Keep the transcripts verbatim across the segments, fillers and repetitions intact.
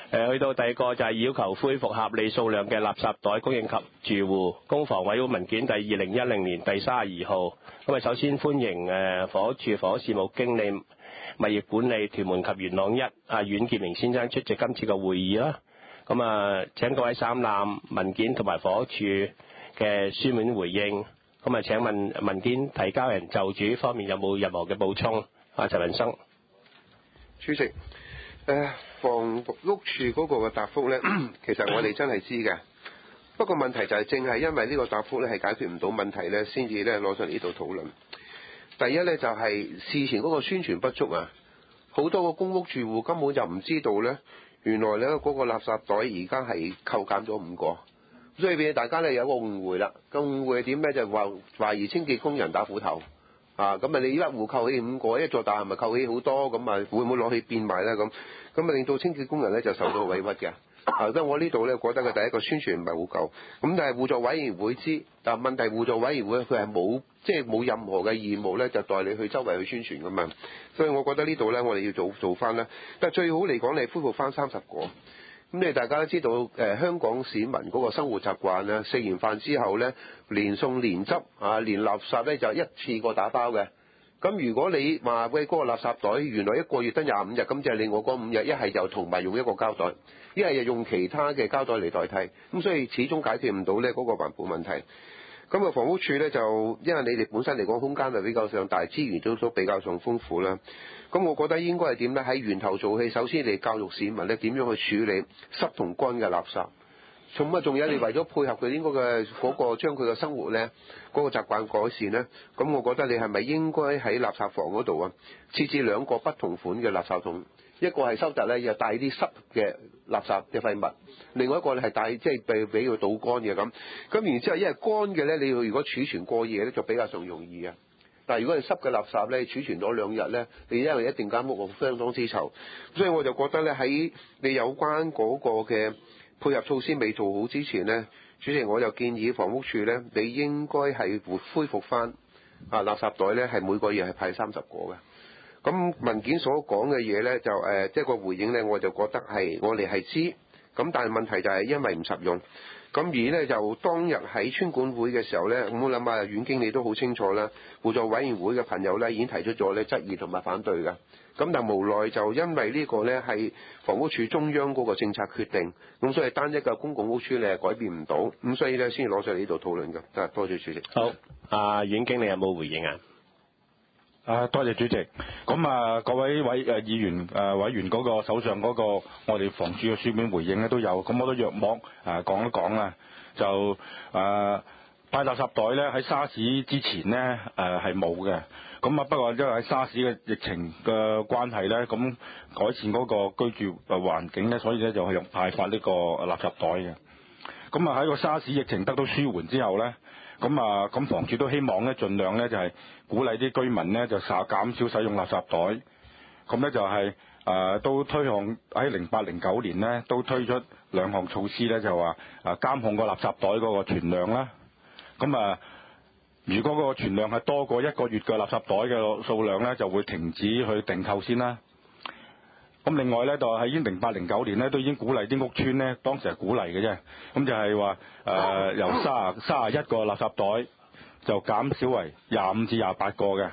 誒，去到第二個就係要求恢復合理數量嘅垃圾袋供應給住戶，公房委會文件第二零一零年第三十二號。咁啊，首先歡迎誒房屋處房屋事務經理、物業管理屯門及元朗一阿阮建明先生出席今次嘅會議啦。咁啊，請各位省覽文件同埋房屋處嘅書面回應。咁啊，請問文件提交人就住方面有冇任何嘅補充？啊，陳文生。 主席。誒房屋處嗰個嘅答覆呢，其實我哋真係知嘅。不過問題就係正係因為呢個答覆呢係解決唔到問題呢，先至呢攞上嚟呢度討論。第一呢，就係事前嗰個宣傳不足啊，好多個公屋住戶根本就唔知道呢，原來呢嗰個垃圾袋而家係扣減咗五個，所以俾大家呢有個誤會啦。個誤會係點呢？就係話懷疑清潔工人打斧頭。啊，咁啊你一戶扣起五個，一座大廈咪扣起好多，咁啊會唔會攞去變賣咧？咁咁啊令到清潔工人咧就受到委屈嘅。啊，咁我呢度咧覺得佢第一個宣傳唔係好夠，咁但係互助委員會知，但係問題互助委員會佢係冇即係冇任何嘅義務咧，就代你去周圍去宣傳噶嘛。所以我覺得呢度咧我哋要做做翻啦。但係最好嚟講，你恢復翻三十個。咁你大家都知道，誒、呃、香港市民嗰個生活習慣咧，食完飯之後咧，連餸連汁啊，連垃圾咧就一次過打包嘅。咁如果你話喂嗰個垃圾袋原來一個月得廿五日，咁即係另外嗰五日一係就同埋用一個膠袋，一係就用其他嘅膠袋嚟代替。咁所以始終解決唔到咧嗰個環保問題。咁啊，房屋署咧就因為你哋本身嚟講空間就比較上大，資源都都比較上豐富啦。咁我覺得應該係點咧？喺源頭做起，首先嚟教育市民咧點樣去處理濕同乾嘅垃圾。咁啊，仲有你為咗配合佢應該嘅嗰個將佢嘅生活咧嗰個習慣改善咧，咁我覺得你係咪應該喺垃圾房嗰度啊設置兩個不同款嘅垃圾桶？一個係收集咧又帶啲濕嘅垃圾嘅廢物，另外一個咧係帶即係俾俾佢倒乾嘅咁。咁然之後，因為乾嘅咧，你要如果儲存過夜咧，就比較上容易嘅。但係如果係濕嘅垃圾咧，儲存咗兩日咧，你因為一定間屋相當之臭，所以我就覺得咧喺你有關嗰個嘅配合措施未做好之前咧，主席我就建議房屋署咧，你應該係恢復翻啊垃圾袋咧係每個月係派三十個嘅。咁文件所講嘅嘢咧，就誒即係個回應咧，我就覺得係我哋係知，咁但係問題就係因為唔實用。咁而咧就當日喺村管會嘅時候咧，我諗啊阮經理都好清楚啦，互助委員會嘅朋友咧已經提出咗咧質疑同埋反對㗎。咁但係無奈就因為呢個咧係房屋署中央嗰個政策決定，咁所以單一嘅公共屋邨咧係改變唔到，咁所以咧先攞上嚟呢度討論㗎。啊，多謝主席。 好，阿阮經理有冇回應啊？ 啊，多謝主席。咁啊，各位委誒議員誒、啊、委員嗰個手上嗰個我哋房署嘅書面回應咧都有，咁我都約莫誒講一講啦。就誒派垃圾袋咧喺沙士之前咧誒係冇嘅，咁啊不過因為喺沙士嘅疫情嘅關係咧，咁改善嗰個居住誒環境咧，所以咧就係用派發呢個垃圾袋嘅。咁啊喺個沙士疫情得到舒緩之後咧。咁啊，咁房署都希望咧，盡量咧就係鼓勵啲居民咧就減減少使用垃圾袋。咁咧就係誒都推行喺零八零九年咧都推出兩項措施咧，就話誒監控個垃圾袋嗰個存量啦。咁啊，如果嗰個存量係多過一個月嘅垃圾袋嘅數量咧，就會停止去訂購先啦。咁另外咧就喺已經零八零九年咧都已經鼓勵啲屋邨咧，當時係鼓勵嘅啫。咁就係話誒由三三十一個垃圾袋就減少為廿五至廿八個嘅。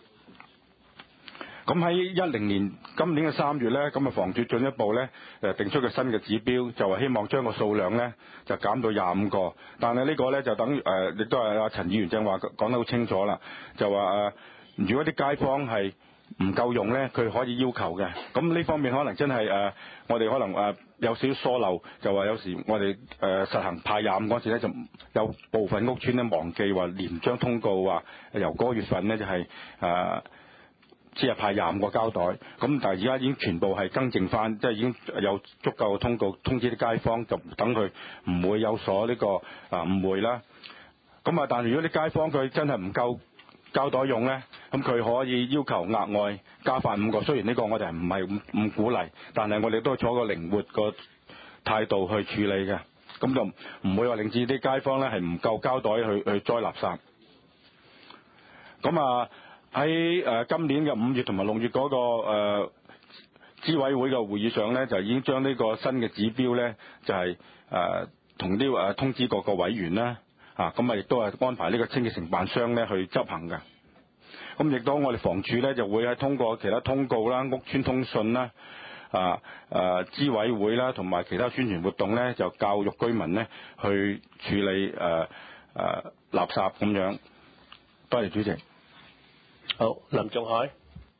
咁喺一零年今年嘅三月咧，咁啊房署進一步咧誒定出個新嘅指標，就係希望將個數量咧就減到廿五個。但係呢個咧就等於誒，亦都係阿陳議員正話講得好清楚啦，就話誒、呃，如果啲街坊係唔夠用咧，佢可以要求嘅。咁呢方面可能真係誒、呃，我哋可能誒、呃、有少少疏漏，就話有時我哋誒、呃、實行派廿五嗰時咧，就有部分屋邨咧忘記話連張通告話由嗰個月份咧就係、是、誒、呃、只係派廿五個膠袋。咁但係而家已經全部係更正翻，即係已經有足夠嘅通告通知啲街坊，就等佢唔會有所呢、這個啊誤會啦。咁啊，但係如果啲街坊佢真係唔夠膠袋用呢，咁佢可以要求額外加發五個。雖然呢個我哋唔係唔唔鼓勵，但係我哋都係採個靈活個態度去處理嘅，咁就唔會話令至啲街坊呢係唔夠膠袋去去裝垃圾。咁啊喺誒今年嘅五月同埋六月嗰、那個誒、呃、 資委會嘅會議上咧，就已經將呢個新嘅指標咧，就係誒同啲誒通知各個委員啦，啊咁啊亦都係安排呢個清潔承辦商咧去執行嘅。咁亦都我哋房署咧就會係通過其他通告啦、屋邨通訊啦、啊誒資委會啦同埋其他宣傳活動咧，就教育居民咧去處理誒誒、呃呃、垃圾咁樣。多謝主席。 好，林仲海。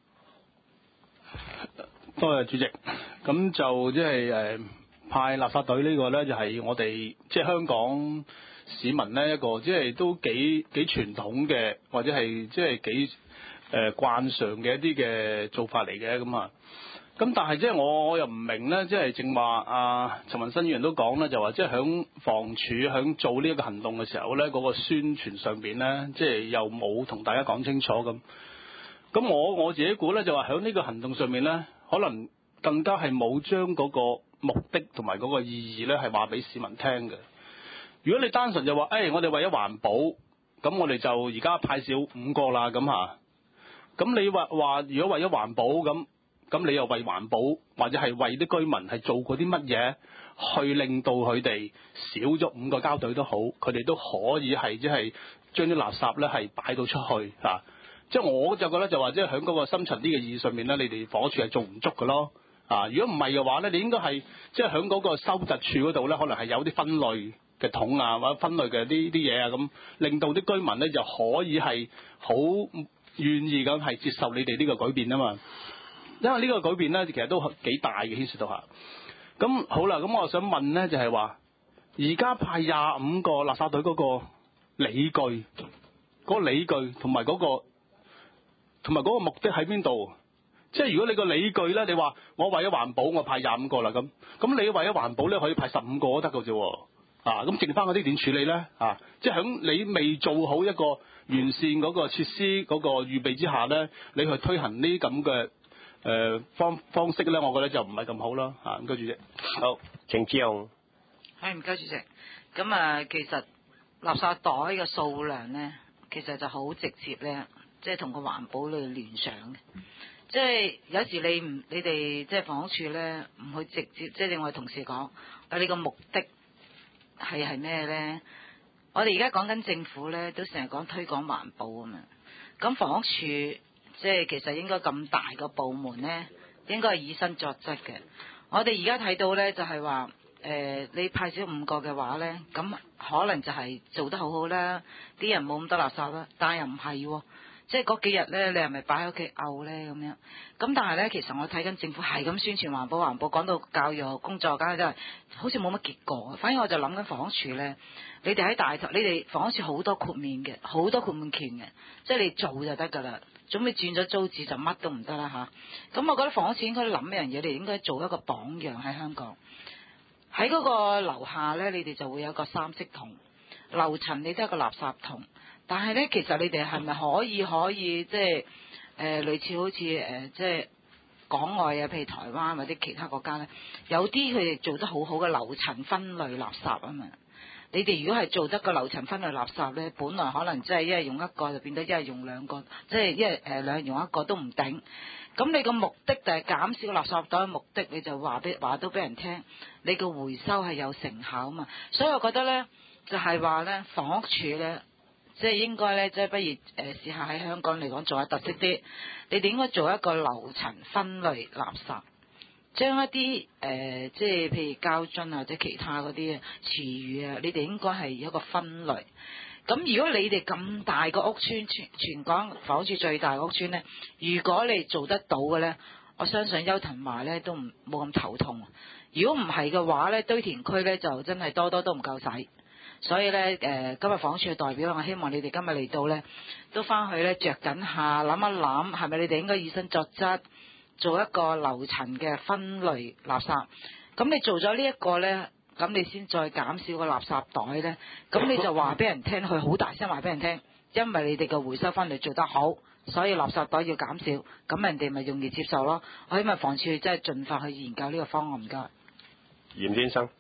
多謝主席。咁就即係誒派垃圾隊呢個咧，就係我哋即係香港市民咧一個即係都幾幾傳統嘅，或者係即係幾誒慣常嘅一啲嘅做法嚟嘅咁啊。咁但係即係我我又唔明咧，即係正話阿陳文新議員都講咧，就話即係響房署響做呢一個行動嘅時候咧，嗰個宣傳上邊咧，即係又冇同大家講清楚咁。咁我我自己估咧，就話響呢個行動上面咧，可能更加係冇將嗰個目的同埋嗰個意義咧，係話俾市民聽嘅。如果你單純就話，誒、哎，我哋為咗環保，咁我哋就而家派少五個啦，咁嚇。咁你話話，如果為咗環保咁，咁你又為環保或者係為啲居民係做過啲乜嘢，去令到佢哋少咗五個膠隊都好，佢哋都可以係即係將啲垃圾咧係擺到出去嚇。即係我就覺得就話，即係喺嗰個深層啲嘅意義上面咧，你哋房屋署係做唔足嘅咯。啊，如果唔係嘅話咧，你應該係即係喺嗰個收集處嗰度咧，可能係有啲分類嘅桶啊，或者分類嘅啲啲嘢啊，咁令到啲居民咧就可以係好願意咁係接受你哋呢個改變啊嘛。因為呢個改變咧，其實都幾大嘅牽涉到下。咁好啦，咁我想問咧，就係話而家派廿五個垃圾隊嗰個理據，嗰、嗰個理據同埋嗰個同埋嗰個目的喺邊度？即係如果你個理據咧，你話我為咗環保，我派廿五個啦咁，咁你為咗環保咧，可以派十五個都得嘅啫。啊，咁剩翻嗰啲點處理咧？啊，即係喺你未做好一個完善嗰個設施嗰個預備之下咧，你去推行呢啲咁嘅誒方方式咧，我覺得就唔係咁好啦。嚇、啊，唔該主席。 好，程志雄。 係唔該主席。咁啊，其實垃圾袋嘅數量咧，其實就好直接咧，即係同個環保嚟聯想嘅。即係有時你唔，你哋即係房屋署咧，唔去直接，即係正我哋同事講，啊你個目的係係咩咧？我哋而家講緊政府咧，都成日講推廣環保啊嘛。咁房屋署即係其實應該咁大個部門咧，應該係以身作則嘅。我哋而家睇到咧，就係話誒，你派少五個嘅話咧，咁可能就係做得好好啦，啲人冇咁多垃圾啦，但係又唔係喎。即係嗰幾日咧，你係咪擺喺屋企漚咧咁樣？咁但係咧，其實我睇緊政府係咁宣傳環保環保，講到教育工作，梗係真係好似冇乜結果。反而我就諗緊房屋署咧，你哋喺大頭，你哋房屋署好多豁免嘅，好多豁免權嘅，即係你做就得㗎啦。總之轉咗租字就乜都唔得啦吓。咁我覺得房屋署應該諗一樣嘢，你哋應該做一個榜樣喺香港。喺嗰個樓下咧，你哋就會有一個三色桶，樓層你都有一個垃圾桶。但係咧，其實你哋係咪可以可以即係誒類似好似誒、呃、即係港外啊，譬如台灣或者其他國家咧，有啲佢哋做得好好嘅樓層分類垃圾啊嘛。你哋如果係做得個樓層分類垃圾咧，本來可能即係一係用一個就變咗一係用兩個，即係一係誒兩用一個都唔頂。咁你個目的就係減少垃圾袋嘅目的，你就話俾話都俾人聽，你個回收係有成效啊嘛。所以我覺得咧，就係話咧，房屋署咧。即係應該咧，即係不如誒試下喺香港嚟講做下特色啲。你哋應該做一個樓層分類垃圾，將一啲誒、呃、即係譬如膠樽啊或者其他嗰啲廚餘啊，你哋應該係一個分類。咁如果你哋咁大個屋邨，全全港房屋署最大屋邨咧，如果你做得到嘅咧，我相信邱騰華咧都唔冇咁頭痛。如果唔係嘅話咧，堆填區咧就真係多多都唔夠使。所以咧，誒、呃，今日房屋署嘅代表，我希望你哋今日嚟到咧，都翻去咧着緊下，諗一諗，係咪你哋應該以身作則，做一個樓層嘅分類垃圾。咁你做咗呢一個咧，咁你先再減少個垃圾袋咧，咁你就話俾人聽，佢好大聲話俾人聽，因為你哋嘅回收分類做得好，所以垃圾袋要減少，咁人哋咪容易接受咯。我希望房署真係盡快去研究呢個方案，唔該。 嚴先生。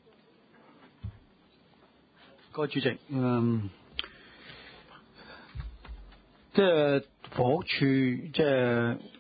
各位主席，嗯，即係房屋署即係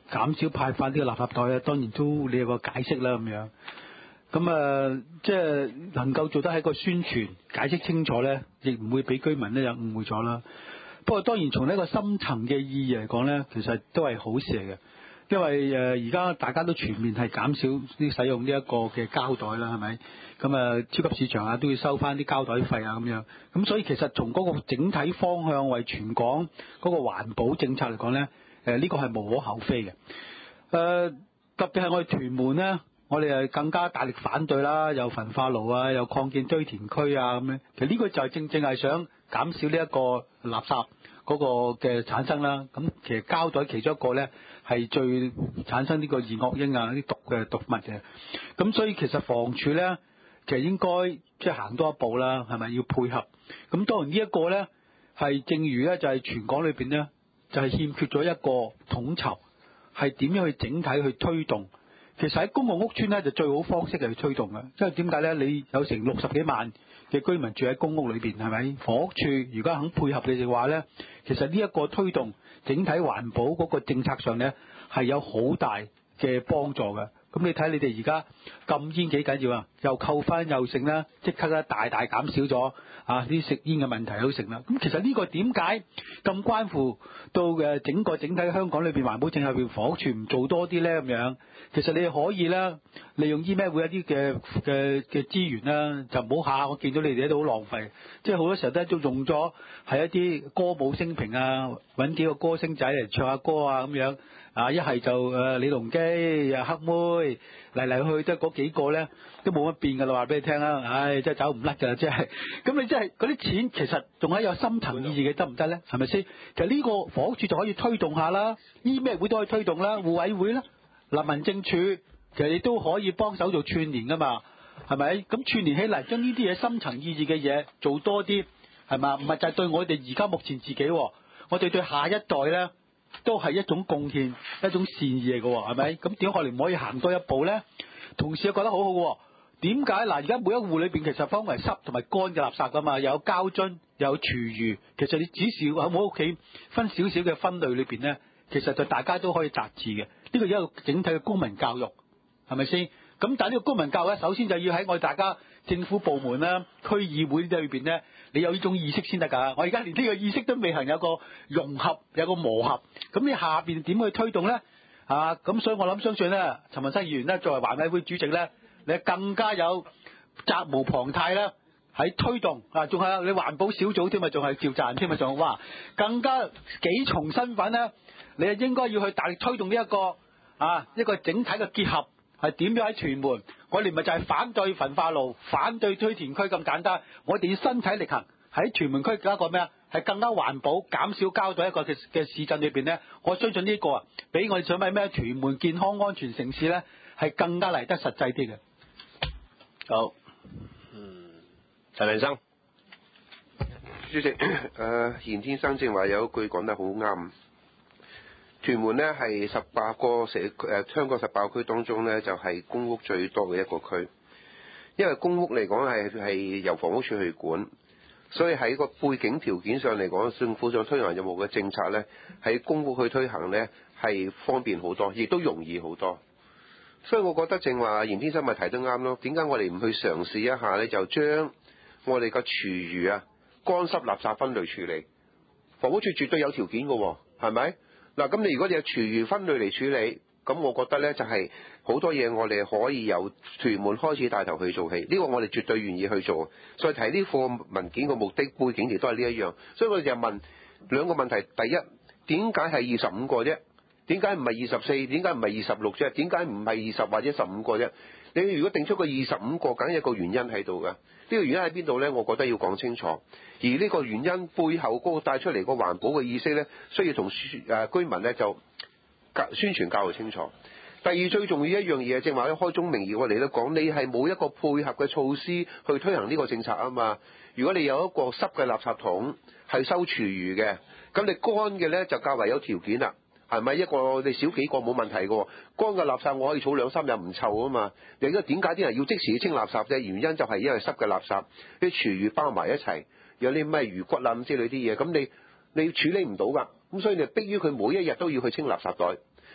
減少派發呢個垃圾袋咧，當然都你有個解釋啦咁樣。咁啊，即係能夠做得喺個宣傳解釋清楚咧，亦唔會俾居民咧有誤會咗啦。不過當然從呢個深層嘅意義嚟講咧，其實都係好事嚟嘅，因為誒而家大家都全面係減少啲使用呢一個嘅膠袋啦，係咪？咁啊，超級市場啊都要收翻啲膠袋費啊咁樣。咁所以其實從嗰個整體方向為全港嗰個環保政策嚟講咧，誒呢個係無可厚非嘅。誒特別係我哋屯門咧。我哋係更加大力反對啦，又焚化爐啊，又擴建堆填區啊咁樣。其實呢個就係正正係想減少呢一個垃圾嗰個嘅產生啦。咁其實膠袋其中一個咧係最產生呢個二惡英啊啲毒嘅毒物嘅。咁所以其實房署咧其實應該即係行多一步啦，係咪要配合？咁當然呢一個咧係正如咧就係全港裏邊咧就係欠缺咗一個統籌，係點樣去整體去推動。其實喺公共屋邨咧就最好方式係去推動嘅，因為點解咧？你有成六十幾萬嘅居民住喺公屋裏邊，係咪？房屋處如果肯配合你嘅話咧，其實呢一個推動整體環保嗰個政策上咧係有好大嘅幫助嘅。咁你睇你哋而家禁煙幾緊要啊？又扣分又剩啦，即刻咧大大減少咗啊啲食煙嘅問題都成啦。咁其實呢個點解咁關乎到嘅整個整體香港裏邊環保政策入邊房屋處唔做多啲咧咁樣？其實你可以啦，利用醫咩會一啲嘅嘅嘅資源啦，就唔好下我見到你哋都好浪費，即係好多時候都都用咗係一啲歌舞升平啊，揾幾個歌星仔嚟唱下歌啊咁樣。啊！一係就誒李龍基、啊黑妹嚟嚟去去，得嗰幾個咧，都冇乜變㗎啦。話俾你聽啦，唉，真係走唔甩㗎啦，即係。咁你真係嗰啲錢其實仲係有深層意義嘅，得唔得咧？係咪先？其實呢個房屋署就可以推動下啦，醫咩會都可以推動啦，互委會啦，嗱民政處其實你都可以幫手做串聯㗎嘛，係咪？咁串聯起嚟，將呢啲嘢深層意義嘅嘢做多啲，係嘛？唔係就係對我哋而家目前自己，我哋對下一代咧。都係一種貢獻，一種善意嚟嘅喎，係咪？咁點解我哋唔可以行多一步咧？同時又覺得好好喎。點解嗱？而家每一戶裏邊其實分為濕同埋乾嘅垃圾噶嘛，又有膠樽，又有廚餘。其實你只是喺我屋企分少少嘅分類裏邊咧，其實就大家都可以達致嘅。呢個一個整體嘅公民教育，係咪先？咁但係呢個公民教育咧，首先就要喺我哋大家政府部門啦、區議會裏邊咧。你有呢種意識先得㗎，我而家連呢個意識都未行，有個融合，有個磨合，咁你下邊點去推動咧？啊，咁所以我諗相信咧，陳文生議員咧作為環委會主席咧，你更加有責無旁貸啦，喺推動啊，仲係你環保小組添啊，仲係召集人添啊，仲哇，更加幾重身份咧，你係應該要去大力推動呢一個啊一個整體嘅結合。係點樣喺屯門？我哋咪就係反對焚化爐、反對堆填區咁簡單。我哋要身體力行喺屯門區搞一個咩啊？係更加環保、減少膠袋一個嘅嘅市鎮裏邊咧。我相信呢個啊，比我哋想買咩屯門健康安全城市咧，係更加嚟得實際啲嘅。 好，嗯，陳明生， 主席，誒、呃，嚴天生正話有一句講得好啱。屯門呢係十八個社誒香港十八個區當中呢，就係、是、公屋最多嘅一個區，因為公屋嚟講係係由房屋署去管，所以喺個背景條件上嚟講，政府想推行任何嘅政策呢，喺公屋去推行呢係方便好多，亦都容易好多。所以我覺得正話嚴天生咪提得啱咯。點解我哋唔去嘗試一下呢？就將我哋個廚餘啊、乾濕垃圾分類處理，房屋署絕對有條件嘅喎，係咪？嗱，咁你如果你有廚餘分類嚟處理，咁我覺得呢就係好多嘢我哋可以由屯門開始帶頭去做起，呢個我哋絕對願意去做。所以提呢個文件嘅目的背景亦都係呢一樣，所以我哋就問兩個問題：第一，點解係二十五個啫？點解唔係二十四？點解唔係二十六啫？點解唔係二十或者十五個啫？你如果定出個二十五個，梗有個原因喺度㗎。呢個原因喺邊度呢？我覺得要講清楚。而呢個原因背後嗰個帶出嚟個環保嘅意識呢，需要同誒居民呢就宣傳教育清楚。第二，最重要一樣嘢，正話開宗明義我哋都講，你係冇一個配合嘅措施去推行呢個政策啊嘛。如果你有一個濕嘅垃圾桶係收廚餘嘅，咁你乾嘅呢就較為有條件啦。係咪一個你少幾個冇問題嘅？乾嘅垃圾我可以儲兩三日唔臭啊嘛。你而家點解啲人要即時清垃圾啫？原因就係因為濕嘅垃圾啲廚餘包埋一齊，有啲咩魚骨啊咁之類啲嘢，咁你你處理唔到㗎。咁所以你逼於佢每一日都要去清垃圾袋。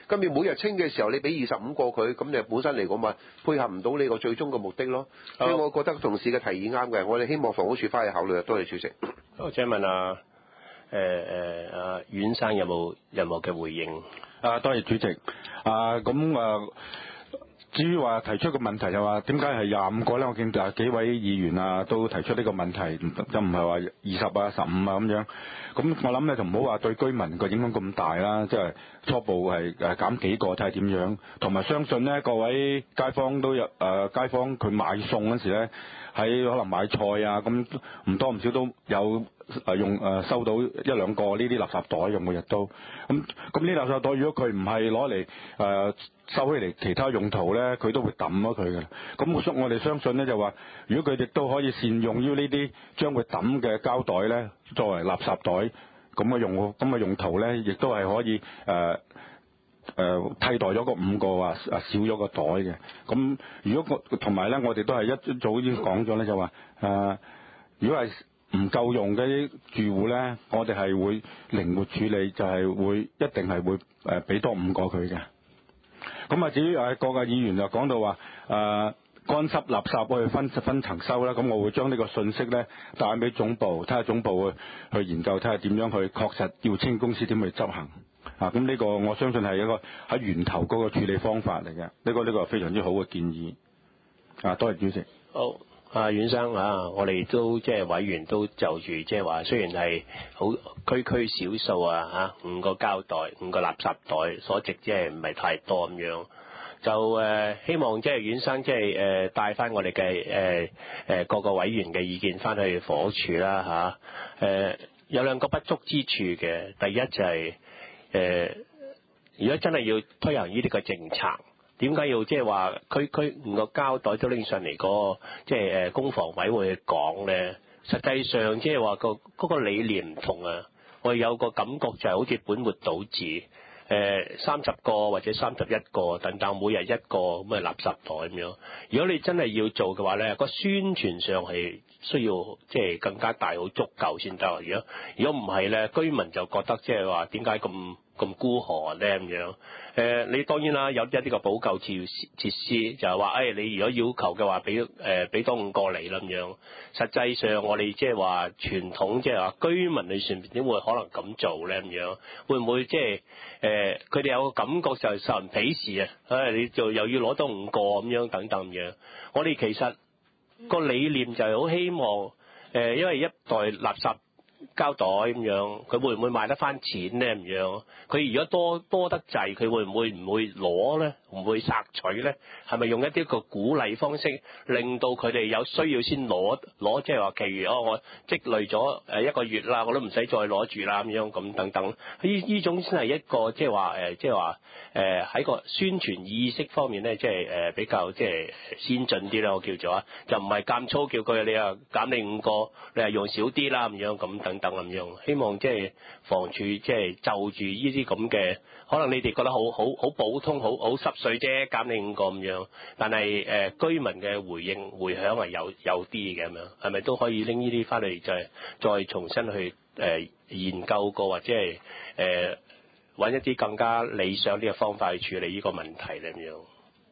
咁你每日清嘅時候，你俾二十五個佢，咁你本身嚟講咪配合唔到你個最終嘅目的咯。所以我覺得同事嘅提議啱嘅，我哋希望房屋署翻去考慮。多謝主席。 我想問啊，誒誒阿阮生有冇任何嘅回應？ 啊，多謝主席。啊，咁啊。至於話提出個問題就話點解係廿五個咧？我見就幾位議員啊都提出呢個問題，就唔係話二十啊、十五啊咁樣。咁我諗咧就唔好話對居民個影響咁大啦，即係初步係誒減幾個睇下點樣。同埋相信咧各位街坊都有誒、呃、街坊佢買餸嗰時咧，喺可能買菜啊咁唔多唔少都有誒用誒收到一兩個呢啲垃圾袋嘅，每日都咁咁呢垃圾袋如果佢唔係攞嚟誒收起嚟其他用途咧，佢都會抌咗佢嘅。咁我我哋相信咧就話，如果佢哋都可以善用於呢啲將會抌嘅膠袋咧，作為垃圾袋咁嘅用咁嘅用途咧，亦都係可以誒誒、呃呃、替代咗個五個啊啊少咗個袋嘅。咁如果我同埋咧，我哋都係一早已經講咗咧，就話誒、呃，如果係唔夠用嘅啲住戶咧，我哋係會靈活處理，就係、是、會一定係會誒俾多五個佢嘅。咁啊，至於誒各個議員就講到話誒乾濕垃圾去分分層收啦，咁我會將呢個信息咧帶俾總部，睇下總部去去研究，睇下點樣去確實要清公司點去執行啊。咁呢個我相信係一個喺源頭嗰個處理方法嚟嘅，呢、這個呢、這個係非常之好嘅建議啊。多謝主席。 好。啊，阮生啊，我哋都即係委員都就住即係話，雖然係好區區少數啊嚇，五個膠袋、五個垃圾袋所值即係唔係太多咁樣，就誒、呃、希望即係阮生即係誒帶翻我哋嘅誒誒各個委員嘅意見翻去房屋署啦嚇。誒、呃、有兩個不足之處嘅，第一就係、是、誒、呃、如果真係要推行呢啲嘅政策。點解要即係話區區五個膠袋都拎上嚟嗰個即係誒公房委會去講咧？實際上即係話個嗰個理念唔同啊！我有個感覺就係好似本末倒置，誒三十個或者三十一個等等，每日一個咁嘅垃圾袋咁樣。如果你真係要做嘅話咧，個宣傳上係需要即係更加大好足夠先得。如果如果唔係咧，居民就覺得即係話點解咁咁孤寒咧咁樣？誒、呃，你當然啦，有一啲個補救設設施，就係話，誒、哎，你如果要求嘅話，俾誒俾多五個嚟啦咁樣。實際上，我哋即係話傳統，即係話居民裏上邊點會可能咁做咧咁樣？會唔會即係誒？佢、呃、哋有個感覺就係受人鄙視啊！誒、哎，你就又要攞多五個咁樣等等咁樣。我哋其實個理念就係好希望誒、呃，因為一袋垃圾膠袋咁樣，佢會唔會賣得翻錢咧咁樣？佢如果多多得滯，佢會唔會唔會攞咧？唔會索取咧？係咪用一啲個鼓勵方式，令到佢哋有需要先攞攞？即係話，其餘哦，我積累咗誒一個月啦，我都唔使再攞住啦咁樣咁等等。呢呢種先係一個即係話誒，即係話誒喺個宣傳意識方面咧，即係誒比較即係先進啲啦。我叫做啊，就唔係咁粗叫佢你啊減你五個，你係用少啲啦咁樣咁等等咁樣。希望即係房署即係就住呢啲咁嘅，可能你哋覺得好好好普通、好好濕碎啫，減你五個咁樣。但係誒、呃、居民嘅回應回響係有有啲嘅咁樣，係咪都可以拎呢啲翻嚟再再重新去誒、呃、研究過，或者係誒揾一啲更加理想啲嘅方法去處理呢個問題咧咁樣？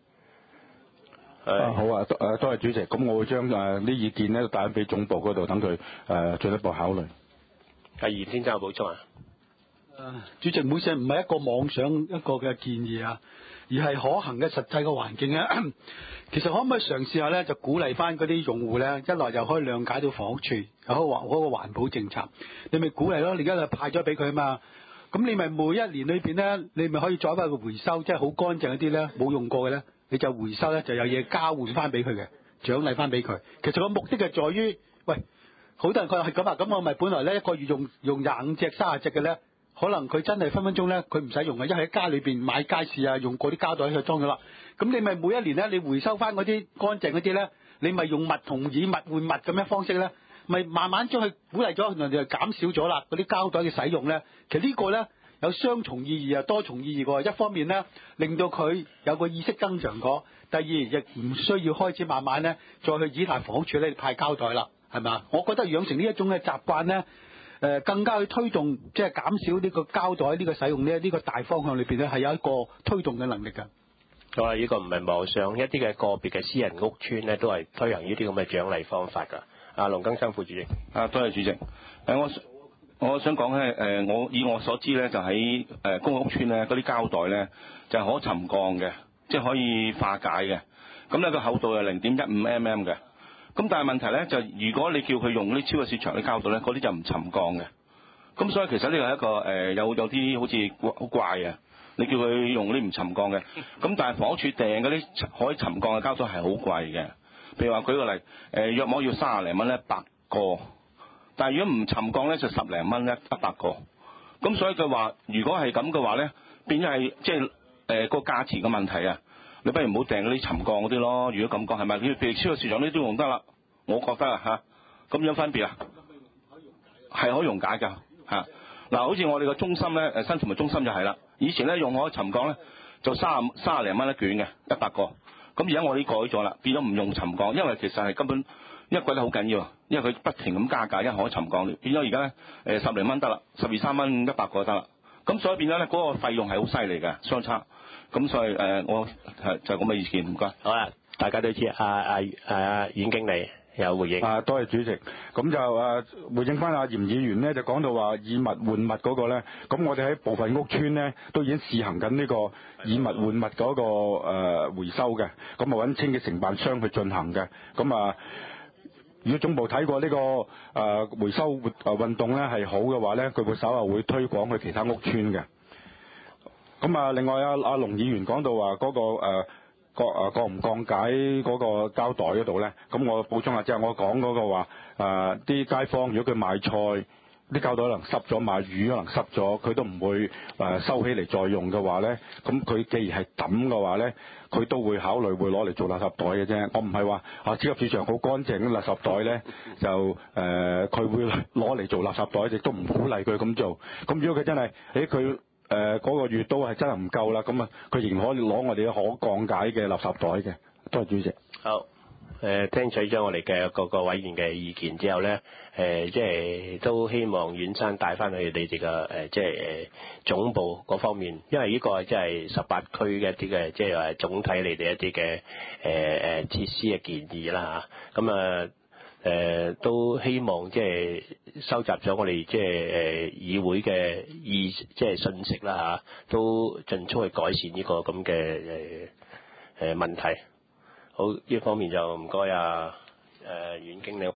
啊好啊，誒多謝主席。咁我會將誒啲意見咧帶俾總部嗰度，等佢誒進一步考慮。 阿嚴先生有補充啊？ 誒，主席唔好意思，唔係一個妄想一個嘅建議啊，而係可行嘅實際嘅環境咧。其實可唔可以嘗試下咧，就鼓勵翻嗰啲用戶咧，一來又可以諒解到房屋處有嗰個環嗰個環保政策，你咪鼓勵咯。你而家就派咗俾佢啊嘛，咁你咪每一年裏邊咧，你咪可以再翻個回收，即係好乾淨一啲咧，冇用過嘅咧，你就回收咧，就有嘢交換翻俾佢嘅，獎勵翻俾佢。其實個目的係在於，喂，好多人佢係咁啊，咁我咪本來咧一個月用用廿五隻、三十隻嘅咧。可能佢真係分分鐘咧，佢唔使用啊，因為喺家裏邊買街市啊，用嗰啲膠袋去裝咗啦。咁你咪每一年咧，你回收翻嗰啲乾淨嗰啲咧，你咪用物同以物換物咁樣方式咧，咪慢慢將佢鼓勵咗，人哋就減少咗啦。嗰啲膠袋嘅使用咧，其實呢個咧有雙重意義啊，多重意義喎。一方面咧，令到佢有個意識增強咗；第二，亦唔需要開始慢慢咧再去依賴房屋署咧派膠袋啦，係咪啊？我覺得養成呢一種嘅習慣咧。 誒更加去推動，即係減少呢個膠袋呢個使用呢，呢個大方向裏邊咧係有一個推動嘅能力㗎。 好啦，呢個唔係網上，一啲嘅個別嘅私人屋邨咧都係推行呢啲咁嘅獎勵方法㗎。阿龍更生副主席。 啊，多謝主席。誒、呃，我我想講咧，誒、呃，我以我所知咧，就喺誒公屋邨咧，嗰啲膠袋咧就係、可沉降嘅，即係可以化解嘅。咁咧個厚度係零點一五 mm 嘅。咁但係問題咧就，如果你叫佢用啲超級市場啲膠袋咧，嗰啲就唔沉降嘅。咁所以其實呢個係一個誒、呃、有有啲好似好怪嘅。你叫佢用啲唔沉降嘅，咁但係房屋署訂嗰啲可以沉降嘅膠袋係好貴嘅。譬如話舉個例，誒約莫要三十零蚊一百個，但係如果唔沉降咧就十零蚊一一百個。咁所以佢話，如果係咁嘅話咧，變咗係即係誒個價錢嘅問題啊！你不如唔好訂嗰啲沉降嗰啲咯。如果咁講係咪？譬如超級市場呢都用得啦，我覺得啊嚇，咁有分別啊？係可以溶解㗎嚇。嗱，好似我哋個中心咧，誒新田圍中心就係啦。以前咧用可沉降咧就三十三十零蚊一卷嘅一百個，咁而家我哋改咗啦，變咗唔用沉降，因為其實係根本因為覺得好緊要，因為佢不停咁加價，因為可沉降，變咗而家咧誒十零蚊得啦，十二三蚊一百個得啦，咁所以變咗咧嗰個費用係好犀利嘅相差，咁所以誒、呃、我係就咁嘅意見，唔該。 好啦，大家都知阿阿阿阮經理有回應。 啊，多謝主席。咁就啊回應翻阿嚴議員咧，就講到話以物換物嗰個咧，咁我哋喺部分屋邨咧都已經試行緊呢個以物換物嗰個誒回收嘅，咁啊揾清潔承辦商去進行嘅。咁啊，如果總部睇過呢個誒回收活誒運動咧係好嘅話咧，佢會稍後會推廣去其他屋邨嘅。咁啊，另外阿阿龍議員講到話嗰個誒。降誒降唔降解嗰個膠袋嗰度咧，咁我補充下，即係我講嗰個話誒啲街坊，如果佢買菜啲膠袋可能濕咗，買魚可能濕咗，佢都唔會誒收起嚟再用嘅話咧，咁佢既然係抌嘅話咧，佢都會考慮會攞嚟做垃圾袋嘅啫。我唔係話啊超級市場好乾淨嘅垃圾袋咧，就誒佢、呃、會攞嚟做垃圾袋，亦都唔鼓勵佢咁做。咁如果佢真係誒佢。欸誒嗰、呃那個月都係真係唔夠啦，咁啊佢仍然可以攞我哋嘅可降解嘅垃圾袋嘅。多謝主席。 好，誒、呃、聽取咗我哋嘅各個委員嘅意見之後咧，誒、呃、即係都希望遠山帶翻去你哋嘅誒即係誒總部嗰方面，因為呢個即係十八區嘅一啲嘅即係話總體你哋一啲嘅誒誒設施嘅建議啦嚇，咁啊。誒、呃、都希望即係收集咗我哋即係誒議會嘅意即係信息啦嚇，都盡速去改善呢個咁嘅誒誒問題。好，呢方面就唔該啊誒阮經理。